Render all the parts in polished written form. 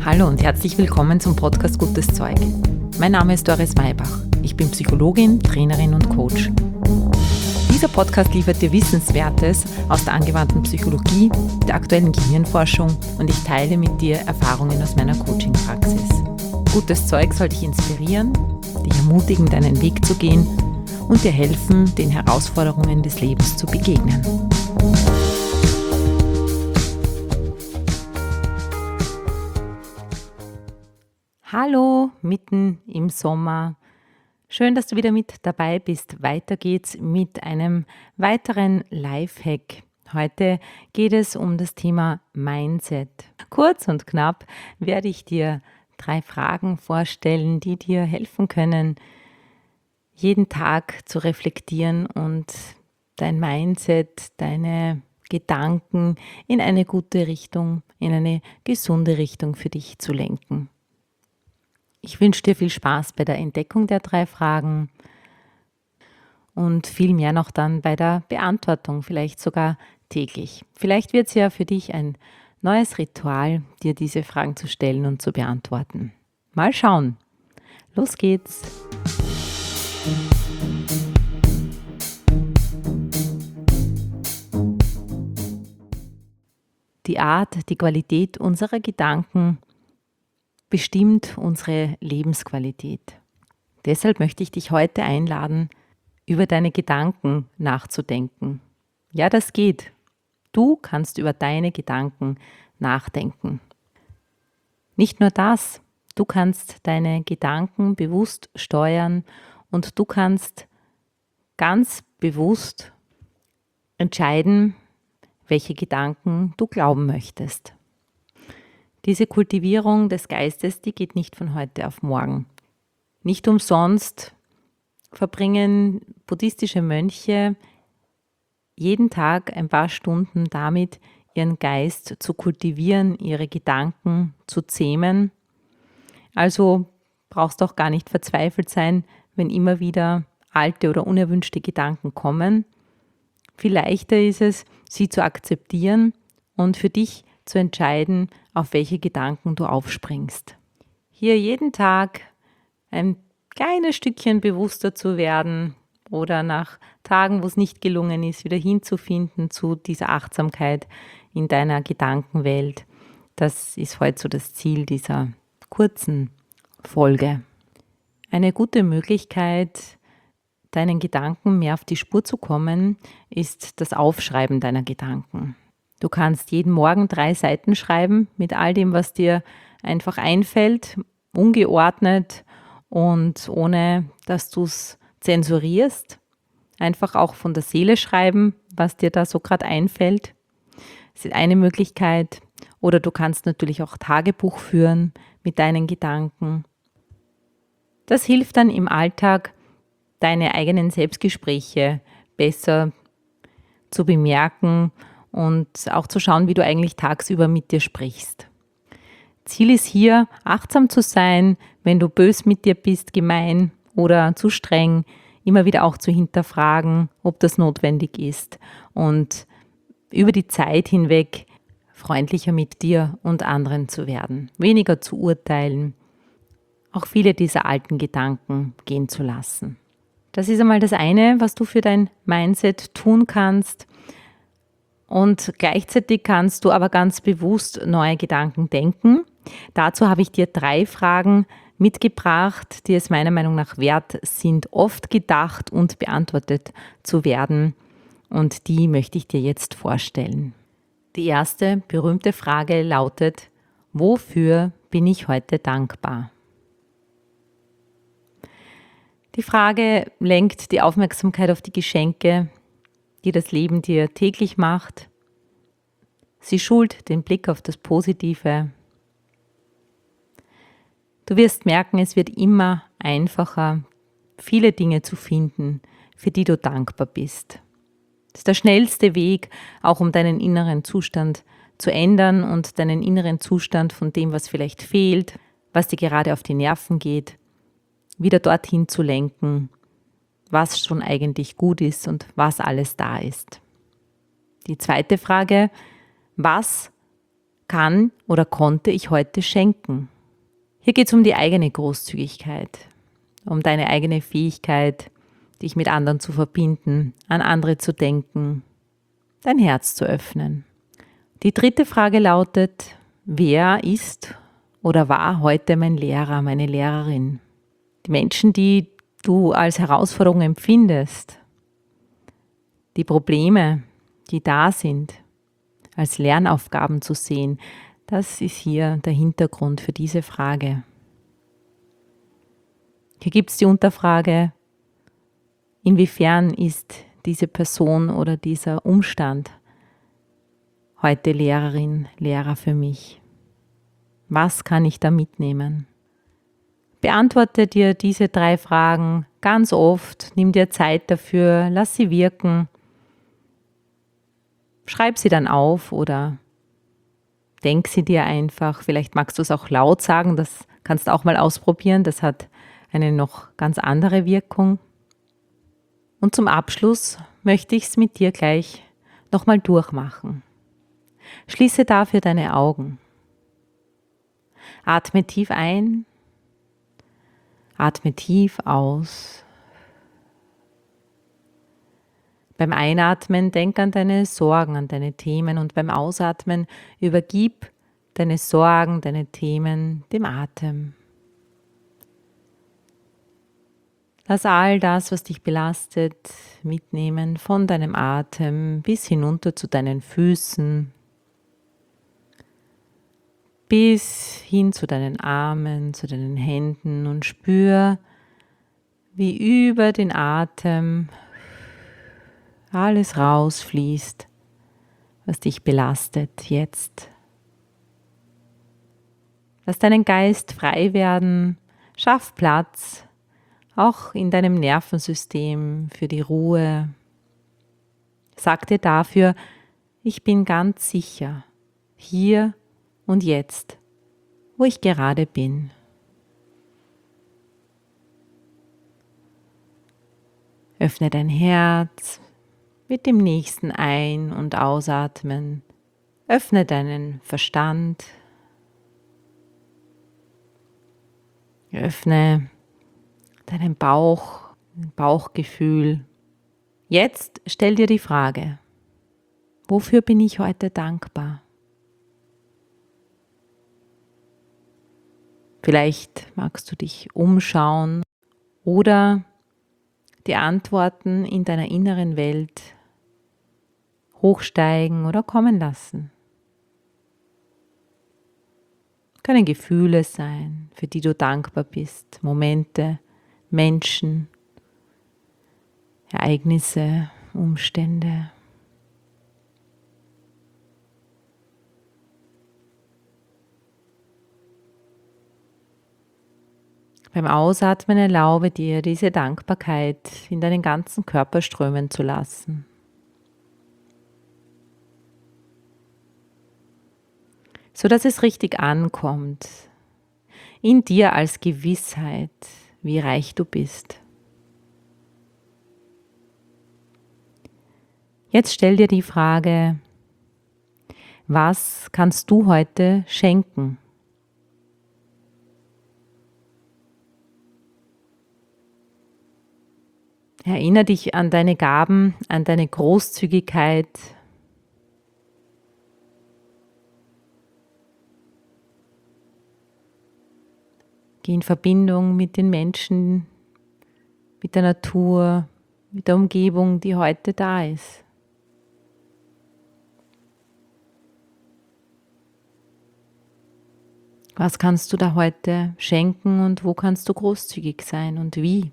Hallo und herzlich willkommen zum Podcast Gutes Zeug. Mein Name ist Doris Maybach. Ich bin Psychologin, Trainerin und Coach. Dieser Podcast liefert dir Wissenswertes aus der angewandten Psychologie, der aktuellen Gehirnforschung und ich teile mit dir Erfahrungen aus meiner Coaching-Praxis. Gutes Zeug soll dich inspirieren, dich ermutigen, deinen Weg zu gehen und dir helfen, den Herausforderungen des Lebens zu begegnen. Hallo, mitten im Sommer. Schön, dass du wieder mit dabei bist. Weiter geht's mit einem weiteren Lifehack. Heute geht es um das Thema Mindset. Kurz und knapp werde ich dir 3 Fragen vorstellen, die dir helfen können, jeden Tag zu reflektieren und dein Mindset, deine Gedanken in eine gute Richtung, in eine gesunde Richtung für dich zu lenken. Ich wünsche dir viel Spaß bei der Entdeckung der 3 Fragen und viel mehr noch dann bei der Beantwortung, vielleicht sogar täglich. Vielleicht wird es ja für dich ein neues Ritual, dir diese Fragen zu stellen und zu beantworten. Mal schauen. Los geht's. Die Art, die Qualität unserer Gedanken bestimmt unsere Lebensqualität. Deshalb möchte ich dich heute einladen, über deine Gedanken nachzudenken. Ja, das geht. Du kannst über deine Gedanken nachdenken. Nicht nur das, du kannst deine Gedanken bewusst steuern und du kannst ganz bewusst entscheiden, welche Gedanken du glauben möchtest. Diese Kultivierung des Geistes, die geht nicht von heute auf morgen. Nicht umsonst verbringen buddhistische Mönche jeden Tag ein paar Stunden damit, ihren Geist zu kultivieren, ihre Gedanken zu zähmen. Also brauchst du auch gar nicht verzweifelt sein, wenn immer wieder alte oder unerwünschte Gedanken kommen. Viel leichter ist es, sie zu akzeptieren und für dich zu entscheiden, auf welche Gedanken du aufspringst. Hier jeden Tag ein kleines Stückchen bewusster zu werden oder nach Tagen, wo es nicht gelungen ist, wieder hinzufinden zu dieser Achtsamkeit in deiner Gedankenwelt. Das ist heute so das Ziel dieser kurzen Folge. Eine gute Möglichkeit, deinen Gedanken mehr auf die Spur zu kommen, ist das Aufschreiben deiner Gedanken. Du kannst jeden Morgen 3 Seiten schreiben mit all dem, was dir einfach einfällt, ungeordnet und ohne, dass du es zensurierst. Einfach auch von der Seele schreiben, was dir da so gerade einfällt. Das ist eine Möglichkeit. Oder du kannst natürlich auch Tagebuch führen mit deinen Gedanken. Das hilft dann im Alltag, deine eigenen Selbstgespräche besser zu bemerken und auch zu schauen, wie du eigentlich tagsüber mit dir sprichst. Ziel ist hier, achtsam zu sein, wenn du bös mit dir bist, gemein oder zu streng, immer wieder auch zu hinterfragen, ob das notwendig ist und über die Zeit hinweg freundlicher mit dir und anderen zu werden, weniger zu urteilen, auch viele dieser alten Gedanken gehen zu lassen. Das ist einmal das eine, was du für dein Mindset tun kannst. Und gleichzeitig kannst du aber ganz bewusst neue Gedanken denken. Dazu habe ich dir 3 Fragen mitgebracht, die es meiner Meinung nach wert sind, oft gedacht und beantwortet zu werden. Und die möchte ich dir jetzt vorstellen. Die erste berühmte Frage lautet: Wofür bin ich heute dankbar? Die Frage lenkt die Aufmerksamkeit auf die Geschenke, die das Leben dir täglich macht. Sie schult den Blick auf das Positive. Du wirst merken, es wird immer einfacher, viele Dinge zu finden, für die du dankbar bist. Das ist der schnellste Weg, auch um deinen inneren Zustand zu ändern und deinen inneren Zustand von dem, was vielleicht fehlt, was dir gerade auf die Nerven geht, wieder dorthin zu lenken, was schon eigentlich gut ist und was alles da ist. Die zweite Frage: Was kann oder konnte ich heute schenken? Hier geht es um die eigene Großzügigkeit, um deine eigene Fähigkeit, dich mit anderen zu verbinden, an andere zu denken, dein Herz zu öffnen. Die dritte Frage lautet, wer ist oder war heute mein Lehrer, meine Lehrerin? Die Menschen, die du als Herausforderung empfindest, die Probleme, die da sind, als Lernaufgaben zu sehen, das ist hier der Hintergrund für diese Frage. Hier gibt es die Unterfrage, inwiefern ist diese Person oder dieser Umstand heute Lehrerin, Lehrer für mich? Was kann ich da mitnehmen? Beantworte dir diese 3 Fragen ganz oft, nimm dir Zeit dafür, lass sie wirken, schreib sie dann auf oder denk sie dir einfach. Vielleicht magst du es auch laut sagen, das kannst du auch mal ausprobieren, das hat eine noch ganz andere Wirkung. Und zum Abschluss möchte ich es mit dir gleich nochmal durchmachen. Schließe dafür deine Augen. Atme tief ein, atme tief aus. Beim Einatmen denk an deine Sorgen, an deine Themen und beim Ausatmen übergib deine Sorgen, deine Themen dem Atem. Lass all das, was dich belastet, mitnehmen von deinem Atem bis hinunter zu deinen Füßen, bis hin zu deinen Armen, zu deinen Händen und spür, wie über den Atem alles rausfließt, was dich belastet jetzt. Lass deinen Geist frei werden, schaff Platz, auch in deinem Nervensystem für die Ruhe. Sag dir dafür, ich bin ganz sicher, hier und jetzt, wo ich gerade bin. Öffne dein Herz mit dem nächsten Ein- und Ausatmen. Öffne deinen Verstand. Öffne deinen Bauch, dein Bauchgefühl. Jetzt stell dir die Frage, wofür bin ich heute dankbar? Vielleicht magst du dich umschauen oder die Antworten in deiner inneren Welt hochsteigen oder kommen lassen. Können Gefühle sein, für die du dankbar bist, Momente, Menschen, Ereignisse, Umstände. Beim Ausatmen erlaube dir, diese Dankbarkeit in deinen ganzen Körper strömen zu lassen. So dass es richtig ankommt, in dir als Gewissheit, wie reich du bist. Jetzt stell dir die Frage, was kannst du heute schenken? Erinnere dich an deine Gaben, an deine Großzügigkeit. Geh in Verbindung mit den Menschen, mit der Natur, mit der Umgebung, die heute da ist. Was kannst du da heute schenken und wo kannst du großzügig sein und wie?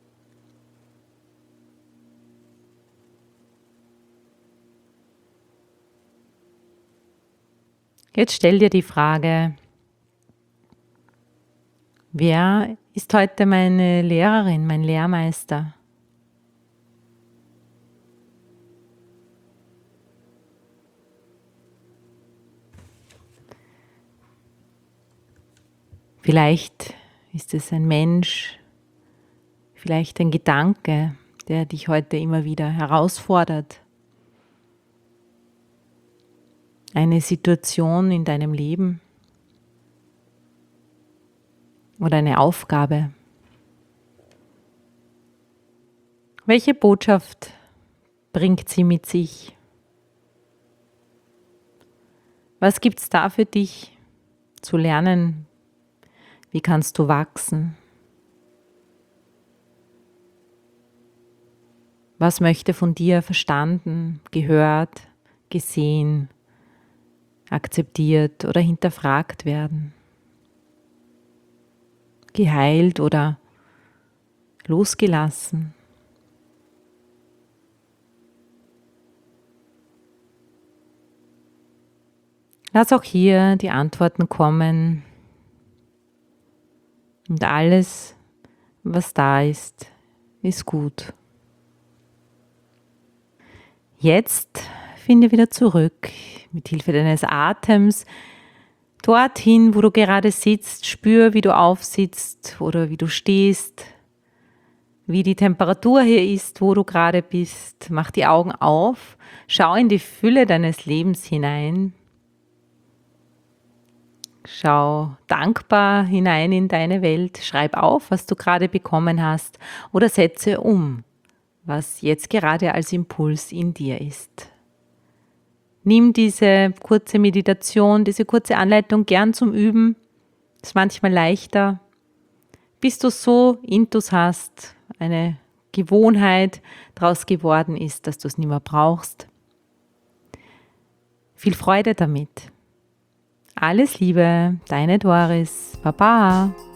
Jetzt stell dir die Frage, wer ist heute meine Lehrerin, mein Lehrmeister? Vielleicht ist es ein Mensch, vielleicht ein Gedanke, der dich heute immer wieder herausfordert. eine Situation in deinem Leben oder eine Aufgabe. Welche Botschaft bringt sie mit sich? Was gibt es da für dich zu lernen? Wie kannst du wachsen? Was möchte von dir verstanden, gehört, gesehen, akzeptiert oder hinterfragt werden? Geheilt oder losgelassen? Lass auch hier die Antworten kommen und alles, was da ist, ist gut. Jetzt finde wieder zurück mit Hilfe deines Atems dorthin, wo du gerade sitzt. Spür, wie du aufsitzt oder wie du stehst, wie die Temperatur hier ist, wo du gerade bist. Mach die Augen auf, schau in die Fülle deines Lebens hinein. Schau dankbar hinein in deine Welt, schreib auf, was du gerade bekommen hast oder setze um, was jetzt gerade als Impuls in dir ist. Nimm diese kurze Meditation, diese kurze Anleitung gern zum Üben, ist manchmal leichter, bis du so Intus hast, eine Gewohnheit daraus geworden ist, dass du es nicht mehr brauchst. Viel Freude damit. Alles Liebe, deine Doris. Baba.